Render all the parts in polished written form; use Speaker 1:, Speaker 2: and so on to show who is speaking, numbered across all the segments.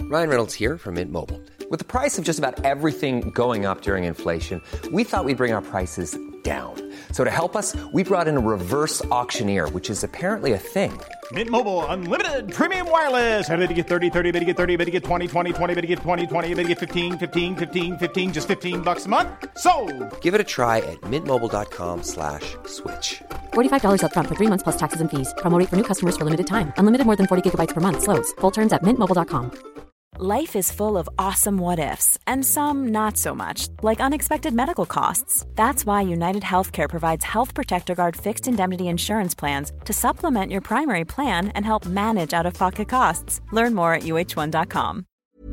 Speaker 1: Ryan Reynolds here from Mint Mobile. With the price of just about everything going up during inflation, we thought we'd bring our prices down. So to help us, we brought in a reverse auctioneer, which is apparently a thing.
Speaker 2: Mint Mobile Unlimited Premium Wireless. How to get 30, 30, bit to get 30, bit to get 20, 20, 20, bit to get 20, 20, bit to get 15, 15, 15, 15, just $15 a month? Sold!
Speaker 1: Give it a try at mintmobile.com/switch.
Speaker 3: $45 up front for 3 months plus taxes and fees. Promo rate for new customers for limited time. Unlimited more than 40 gigabytes per month. Slows full terms at mintmobile.com.
Speaker 4: Life is full of awesome what-ifs, and some not so much, like unexpected medical costs. That's why United Healthcare provides Health Protector Guard fixed indemnity insurance plans to supplement your primary plan and help manage out-of-pocket costs. Learn more at uh1.com.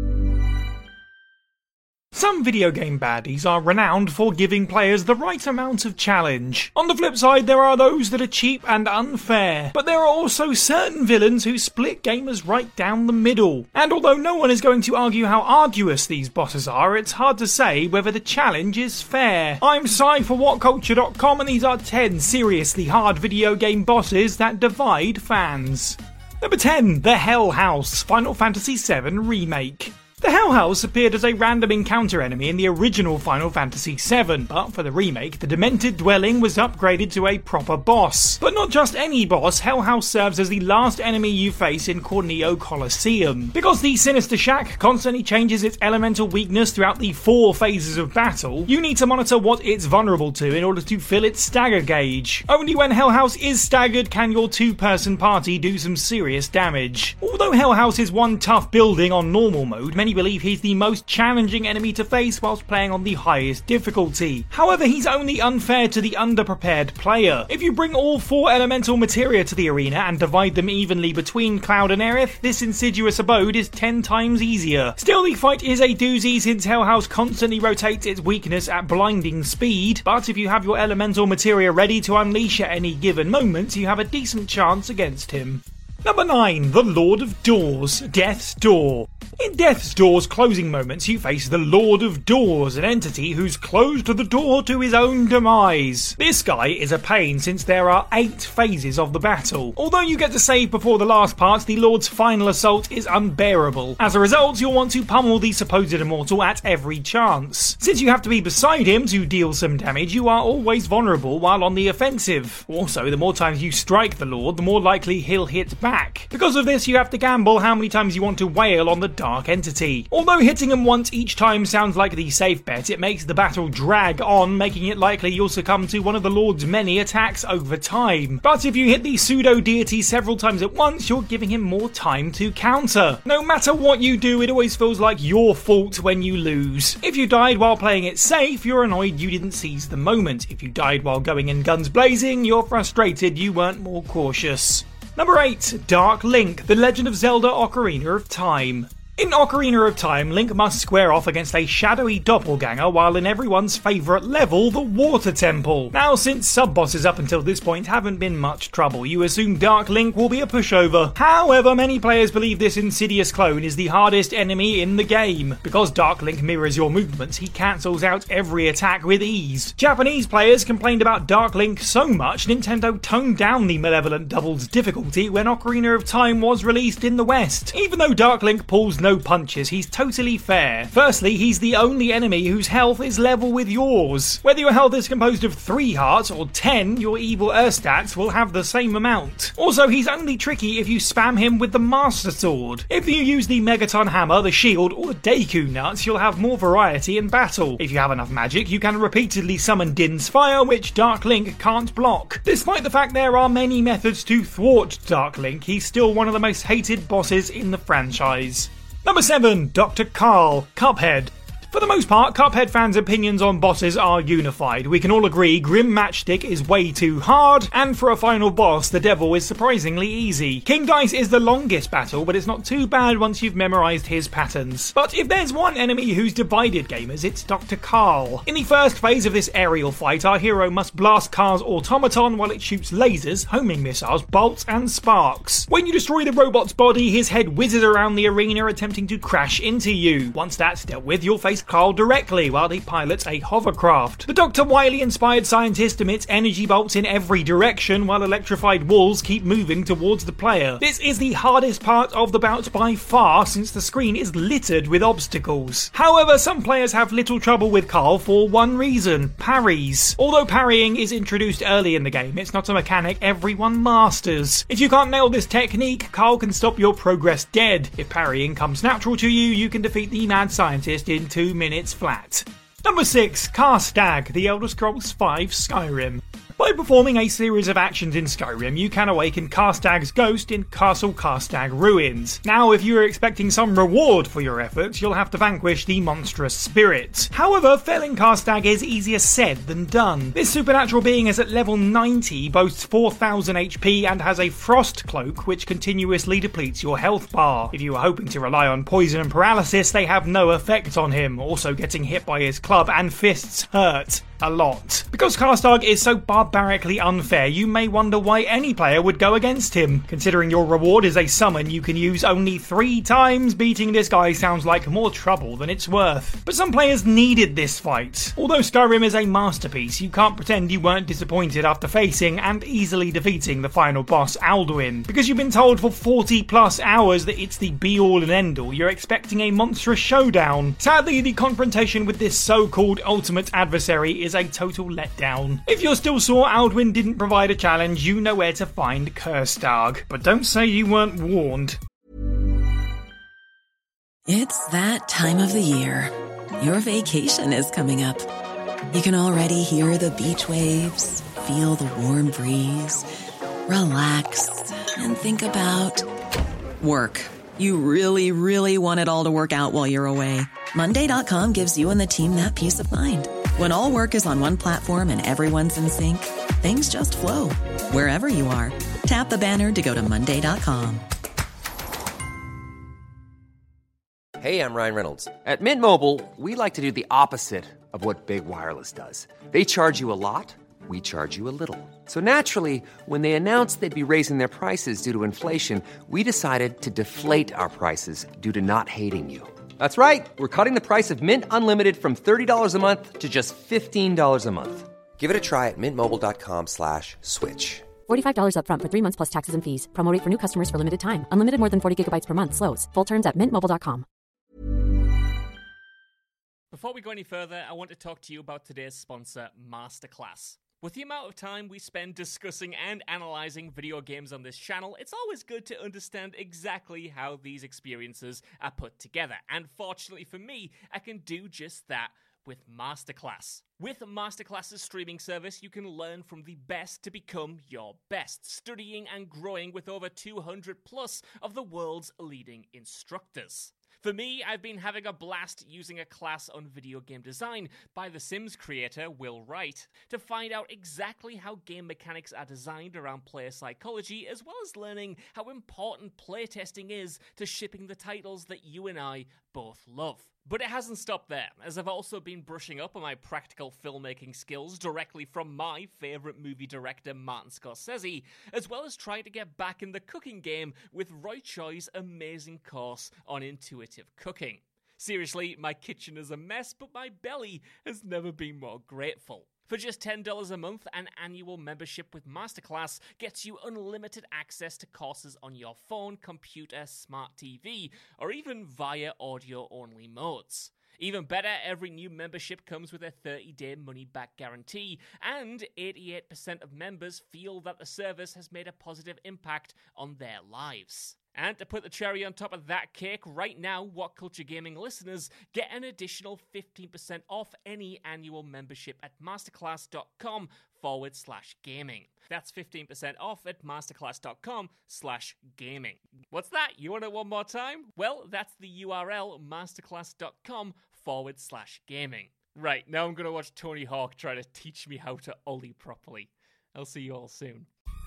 Speaker 5: Some video game baddies are renowned for giving players the right amount of challenge. On the flip side, there are those that are cheap and unfair, but there are also certain villains who split gamers right down the middle. And although no one is going to argue how arduous these bosses are, it's hard to say whether the challenge is fair. I'm Sai for WhatCulture.com, and these are 10 seriously hard video game bosses that divide fans. Number 10, the Hell House, Final Fantasy VII Remake. The Hell House appeared as a random encounter enemy in the original Final Fantasy VII, but for the remake, the Demented Dwelling was upgraded to a proper boss. But not just any boss, Hell House serves as the last enemy you face in Corneo Coliseum. Because the Sinister Shack constantly changes its elemental weakness throughout the 4 phases of battle, you need to monitor what it's vulnerable to in order to fill its stagger gauge. Only when Hell House is staggered can your 2-person party do some serious damage. Although Hell House is one tough building on normal mode, many believe he's the most challenging enemy to face whilst playing on the highest difficulty. However, he's only unfair to the underprepared player. If you bring all 4 elemental materia to the arena and divide them evenly between Cloud and Aerith, this insidious abode is 10 times easier. Still, the fight is a doozy since Hell House constantly rotates its weakness at blinding speed, but if you have your elemental materia ready to unleash at any given moment, you have a decent chance against him. Number 9, the Lord of Doors, Death's Door. In Death's Door's closing moments, you face the Lord of Doors, an entity who's closed the door to his own demise. This guy is a pain since there are 8 phases of the battle. Although you get to save before the last part, the Lord's final assault is unbearable. As a result, you'll want to pummel the supposed immortal at every chance. Since you have to be beside him to deal some damage, you are always vulnerable while on the offensive. Also, the more times you strike the Lord, the more likely he'll hit back. Because of this, you have to gamble how many times you want to wail on the dark entity. Although hitting him once each time sounds like the safe bet, it makes the battle drag on, making it likely you'll succumb to one of the Lord's many attacks over time. But if you hit the pseudo-deity several times at once, you're giving him more time to counter. No matter what you do, it always feels like your fault when you lose. If you died while playing it safe, you're annoyed you didn't seize the moment. If you died while going in guns blazing, you're frustrated you weren't more cautious. Number 8, Dark Link, The Legend of Zelda Ocarina of Time. In Ocarina of Time, Link must square off against a shadowy doppelganger while in everyone's favourite level, the Water Temple. Now, since sub-bosses up until this point haven't been much trouble, you assume Dark Link will be a pushover. However, many players believe this insidious clone is the hardest enemy in the game. Because Dark Link mirrors your movements, he cancels out every attack with ease. Japanese players complained about Dark Link so much, Nintendo toned down the Malevolent Double's difficulty when Ocarina of Time was released in the West. Even though Dark Link pulls no punches, he's totally fair. Firstly, he's the only enemy whose health is level with yours. Whether your health is composed of 3 hearts or 10, your evil stats will have the same amount. Also, he's only tricky if you spam him with the Master Sword. If you use the Megaton Hammer, the Shield, or the Deku Nuts, you'll have more variety in battle. If you have enough magic, you can repeatedly summon Din's Fire, which Dark Link can't block. Despite the fact there are many methods to thwart Dark Link, he's still one of the most hated bosses in the franchise. Number 7, Dr. Karl, Cuphead. For the most part, Cuphead fans' opinions on bosses are unified. We can all agree Grim Matchstick is way too hard, and for a final boss, the devil is surprisingly easy. King Dice is the longest battle, but it's not too bad once you've memorised his patterns. But if there's one enemy who's divided gamers, it's Dr. Karl. In the first phase of this aerial fight, our hero must blast Karl's automaton while it shoots lasers, homing missiles, bolts, and sparks. When you destroy the robot's body, his head whizzes around the arena attempting to crash into you. Once that's dealt with, you'll face analyse Carl directly while he pilots a hovercraft. The Dr. Wily-inspired scientist emits energy bolts in every direction while electrified walls keep moving towards the player. This is the hardest part of the bout by far, since the screen is littered with obstacles. However, some players have little trouble with Carl for one reason: parries. Although parrying is introduced early in the game, it's not a mechanic everyone masters. If you can't nail this technique, Carl can stop your progress dead. If parrying comes natural to you, you can defeat the mad scientist in 2 minutes flat. Number 6. Karstag, The Elder Scrolls V Skyrim. By performing a series of actions in Skyrim, you can awaken Karstag's ghost in Castle Karstag Ruins. Now, if you are expecting some reward for your efforts, you'll have to vanquish the monstrous spirit. However, felling Karstag is easier said than done. This supernatural being is at level 90, boasts 4000 HP, and has a frost cloak which continuously depletes your health bar. If you are hoping to rely on poison and paralysis, they have no effect on him. Also, getting hit by his club and fists hurt a lot. Because Karstag is so barbarically unfair, you may wonder why any player would go against him. Considering your reward is a summon you can use only 3 times, beating this guy sounds like more trouble than it's worth. But some players needed this fight. Although Skyrim is a masterpiece, you can't pretend you weren't disappointed after facing and easily defeating the final boss, Alduin. Because you've been told for 40 plus hours that it's the be-all and end-all, you're expecting a monstrous showdown. Sadly, the confrontation with this so-called ultimate adversary is a total letdown. If you're still sore Alduin didn't provide a challenge, you know where to find Karstag. But don't say you weren't warned.
Speaker 6: It's that time of the year. Your vacation is coming up. You can already hear the beach waves, feel the warm breeze, relax, and think about work. You really, really want it all to work out while you're away. Monday.com gives you and the team that peace of mind. When all work is on one platform and everyone's in sync, things just flow. Wherever you are, tap the banner to go to Monday.com.
Speaker 1: Hey, I'm Ryan Reynolds. At Mint Mobile, we like to do the opposite of what Big Wireless does. They charge you a lot, we charge you a little. So naturally, when they announced they'd be raising their prices due to inflation, we decided to deflate our prices due to not hating you. That's right. We're cutting the price of Mint Unlimited from $30 a month to just $15 a month. Give it a try at mintmobile.com/switch.
Speaker 3: $45 up front for 3 months plus taxes and fees. Promo rate for new customers for limited time. Unlimited more than 40 gigabytes per month. Slows full terms at mintmobile.com.
Speaker 7: Before we go any further, I want to talk to you about today's sponsor, Masterclass. With the amount of time we spend discussing and analysing video games on this channel, it's always good to understand exactly how these experiences are put together. And fortunately for me, I can do just that with Masterclass. With Masterclass's streaming service, you can learn from the best to become your best, studying and growing with over 200 plus of the world's leading instructors. For me, I've been having a blast using a class on video game design by The Sims creator Will Wright to find out exactly how game mechanics are designed around player psychology, as well as learning how important playtesting is to shipping the titles that you and I both love. But it hasn't stopped there, as I've also been brushing up on my practical filmmaking skills directly from my favourite movie director Martin Scorsese, as well as trying to get back in the cooking game with Roy Choi's amazing course on intuitive cooking. Seriously, my kitchen is a mess, but my belly has never been more grateful. For just $10 a month, an annual membership with Masterclass gets you unlimited access to courses on your phone, computer, smart TV, or even via audio-only modes. Even better, every new membership comes with a 30-day money-back guarantee, and 88% of members feel that the service has made a positive impact on their lives. And to put the cherry on top of that cake, right now, What Culture Gaming listeners get an additional 15% off any annual membership at masterclass.com/gaming. That's 15% off at masterclass.com/gaming. What's that? You want it one more time? Well, that's the URL, masterclass.com/gaming. Right, now I'm going to watch Tony Hawk try to teach me how to ollie properly. I'll see you all soon.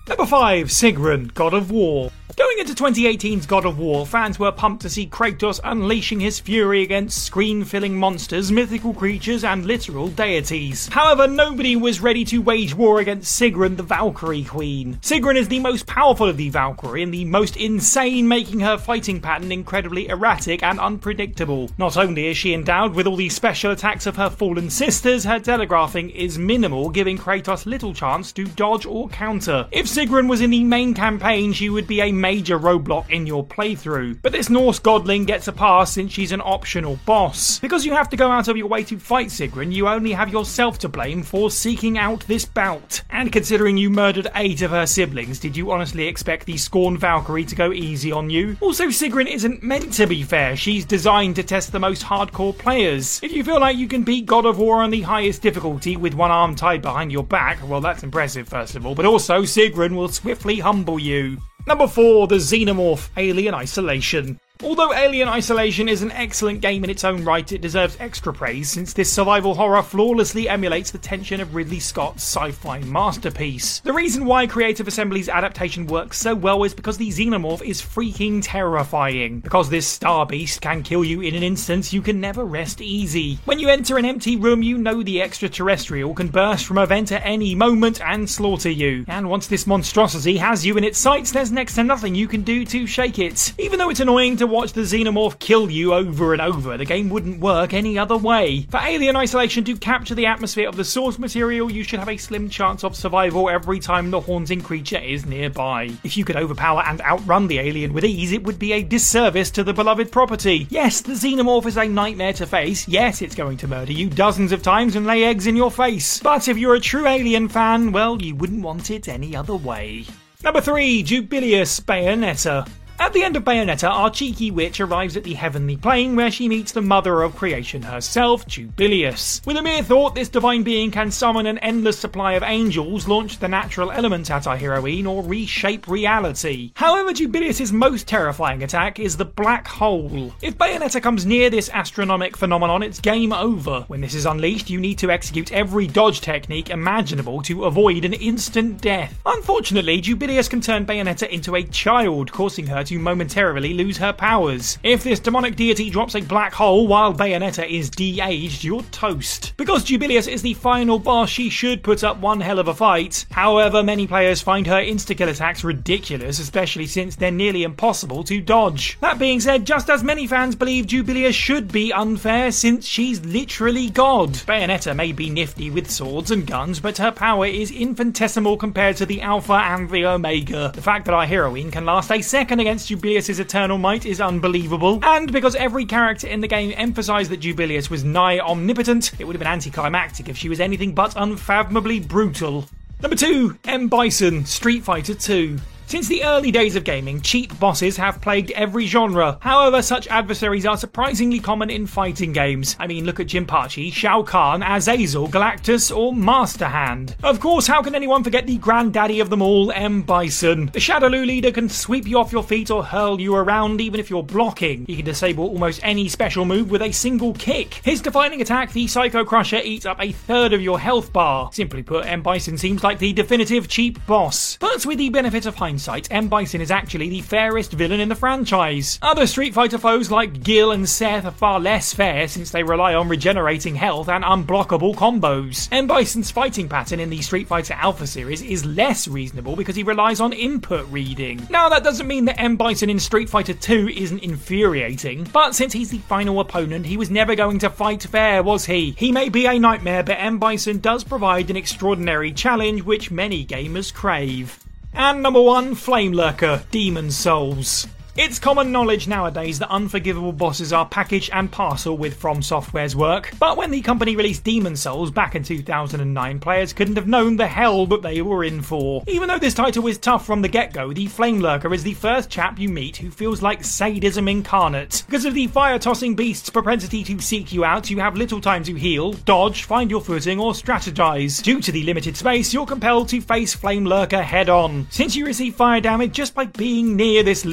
Speaker 5: Number 5, Sigrun, God of War. Going into 2018's God of War, fans were pumped to see Kratos unleashing his fury against screen-filling monsters, mythical creatures, and literal deities. However, nobody was ready to wage war against Sigrun, the Valkyrie Queen. Sigrun is the most powerful of the Valkyrie and the most insane, making her fighting pattern incredibly erratic and unpredictable. Not only is she endowed with all the special attacks of her fallen sisters, her telegraphing is minimal, giving Kratos little chance to dodge or counter. If Sigrun was in the main campaign, she would be a major roadblock in your playthrough. But this Norse godling gets a pass since she's an optional boss. Because you have to go out of your way to fight Sigrun, you only have yourself to blame for seeking out this bout. And considering you murdered 8 of her siblings, did you honestly expect the Scorn Valkyrie to go easy on you? Also, Sigrun isn't meant to be fair. She's designed to test the most hardcore players. If you feel like you can beat God of War on the highest difficulty with one arm tied behind your back, well, that's impressive first of all, but also Sigrun will swiftly humble you. Number 4, the Xenomorph, Alien Isolation. Although Alien Isolation is an excellent game in its own right, it deserves extra praise since this survival horror flawlessly emulates the tension of Ridley Scott's sci-fi masterpiece. The reason why Creative Assembly's adaptation works so well is because the Xenomorph is freaking terrifying. Because this star beast can kill you in an instant, you can never rest easy. When you enter an empty room, you know the extraterrestrial can burst from a vent at any moment and slaughter you. And once this monstrosity has you in its sights, there's next to nothing you can do to shake it. Even though it's annoying to watch the Xenomorph kill you over and over, the game wouldn't work any other way. For Alien Isolation to capture the atmosphere of the source material, you should have a slim chance of survival every time the haunting creature is nearby. If you could overpower and outrun the alien with ease, it would be a disservice to the beloved property. Yes, the Xenomorph is a nightmare to face. Yes, it's going to murder you dozens of times and lay eggs in your face. But if you're a true Alien fan, well, you wouldn't want it any other way. Number 3, Jubilius, Bayonetta. At the end of Bayonetta, our cheeky witch arrives at the heavenly plane where she meets the mother of creation herself, Jubilius. With a mere thought, this divine being can summon an endless supply of angels, launch the natural element at our heroine, or reshape reality. However, Jubilius' most terrifying attack is the black hole. If Bayonetta comes near this astronomic phenomenon, it's game over. When this is unleashed, you need to execute every dodge technique imaginable to avoid an instant death. Unfortunately, Jubilius can turn Bayonetta into a child, causing her to momentarily lose her powers. If this demonic deity drops a black hole while Bayonetta is de-aged, you're toast. Because Jubilius is the final boss, she should put up one hell of a fight. However, many players find her insta-kill attacks ridiculous, especially since they're nearly impossible to dodge. That being said, just as many fans believe Jubilius should be unfair since she's literally God. Bayonetta may be nifty with swords and guns, but her power is infinitesimal compared to the Alpha and the Omega. The fact that our heroine can last a second against Jubilius' eternal might is unbelievable, and because every character in the game emphasised that Jubilius was nigh omnipotent, it would have been anticlimactic if she was anything but unfathomably brutal. Number 2, M. Bison, Street Fighter 2. Since the early days of gaming, cheap bosses have plagued every genre. However, such adversaries are surprisingly common in fighting games. I mean, look at Jinpachi, Shao Kahn, Azazel, Galactus, or Master Hand. Of course, how can anyone forget the granddaddy of them all, M. Bison? The Shadaloo leader can sweep you off your feet or hurl you around even if you're blocking. He can disable almost any special move with a single kick. His defining attack, the Psycho Crusher, eats up a third of your health bar. Simply put, M. Bison seems like the definitive cheap boss. But with the benefit of hindsight, M. Bison is actually the fairest villain in the franchise. Other Street Fighter foes like Gil and Seth are far less fair since they rely on regenerating health and unblockable combos. M. Bison's fighting pattern in the Street Fighter Alpha series is less reasonable because he relies on input reading. Now, that doesn't mean that M. Bison in Street Fighter 2 isn't infuriating, but since he's the final opponent, he was never going to fight fair, was he? He may be a nightmare, but M. Bison does provide an extraordinary challenge which many gamers crave. And number 1, Flame Lurker, Demon Souls. It's common knowledge nowadays that unforgivable bosses are package and parcel with From Software's work, but when the company released Demon Souls back in 2009, players couldn't have known the hell that they were in for. Even though this title is tough from the get-go, the Flame Lurker is the first chap you meet who feels like sadism incarnate. Because of the fire-tossing beast's propensity to seek you out, you have little time to heal, dodge, find your footing, or strategize. Due to the limited space, you're compelled to face Flame Lurker head-on. Since you receive fire damage just by being near this living inferno,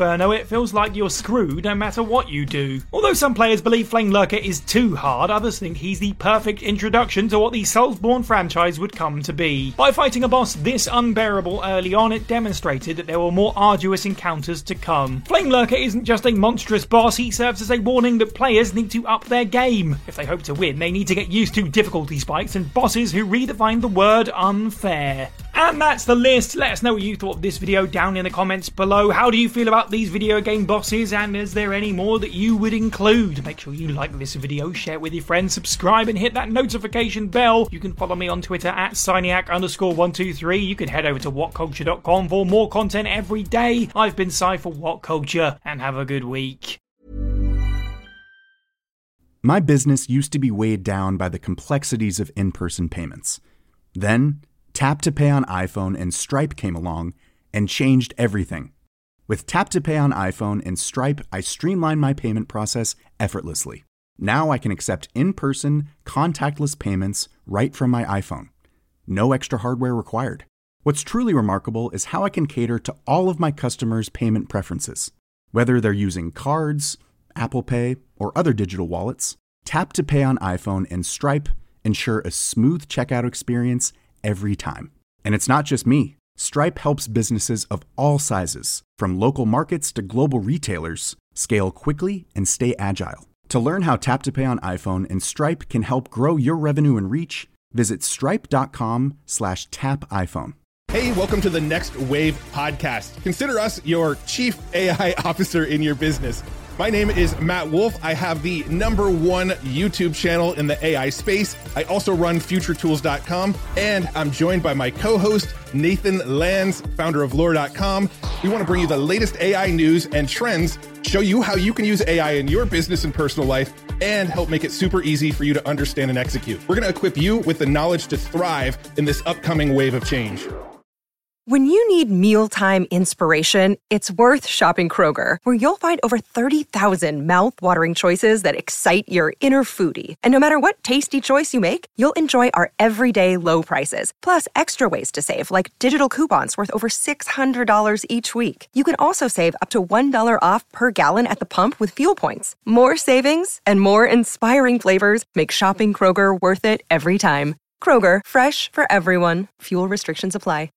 Speaker 5: Inferno, it feels like you're screwed no matter what you do. Although some players believe Flame Lurker is too hard, others think he's the perfect introduction to what the Soulsborne franchise would come to be. By fighting a boss this unbearable early on, it demonstrated that there were more arduous encounters to come. Flame Lurker isn't just a monstrous boss, he serves as a warning that players need to up their game. If they hope to win, they need to get used to difficulty spikes and bosses who redefine the word unfair. And that's the list. Let us know what you thought of this video down in the comments below. How do you feel about these video game bosses, and is there any more that you would include? Make sure you like this video, share it with your friends, subscribe and hit that notification bell. You can follow me on Twitter at Cyniac_123. You can head over to whatculture.com for more content every day. I've been Cy for What Culture, and have a good week.
Speaker 8: My business used to be weighed down by the complexities of in-person payments. Then, Tap to Pay on iPhone and Stripe came along and changed everything. With Tap to Pay on iPhone and Stripe, I streamlined my payment process effortlessly. Now I can accept in-person, contactless payments right from my iPhone. No extra hardware required. What's truly remarkable is how I can cater to all of my customers' payment preferences. Whether they're using cards, Apple Pay, or other digital wallets, Tap to Pay on iPhone and Stripe ensure a smooth checkout experience every time. And it's not just me. Stripe helps businesses of all sizes, from local markets to global retailers, scale quickly and stay agile. To learn how Tap to Pay on iPhone and Stripe can help grow your revenue and reach, visit stripe.com/tapiphone.
Speaker 9: Hey, welcome to the Next Wave podcast. Consider us your chief AI officer in your business. My name is Matt Wolf. I have the #1 YouTube channel in the AI space. I also run futuretools.com, and I'm joined by my co-host, Nathan Lands, founder of lore.com. We want to bring you the latest AI news and trends, show you how you can use AI in your business and personal life, and help make it super easy for you to understand and execute. We're going to equip you with the knowledge to thrive in this upcoming wave of change.
Speaker 10: When you need mealtime inspiration, it's worth shopping Kroger, where you'll find over 30,000 mouth-watering choices that excite your inner foodie. And no matter what tasty choice you make, you'll enjoy our everyday low prices, plus extra ways to save, like digital coupons worth over $600 each week. You can also save up to $1 off per gallon at the pump with fuel points. More savings and more inspiring flavors make shopping Kroger worth it every time. Kroger, fresh for everyone. Fuel restrictions apply.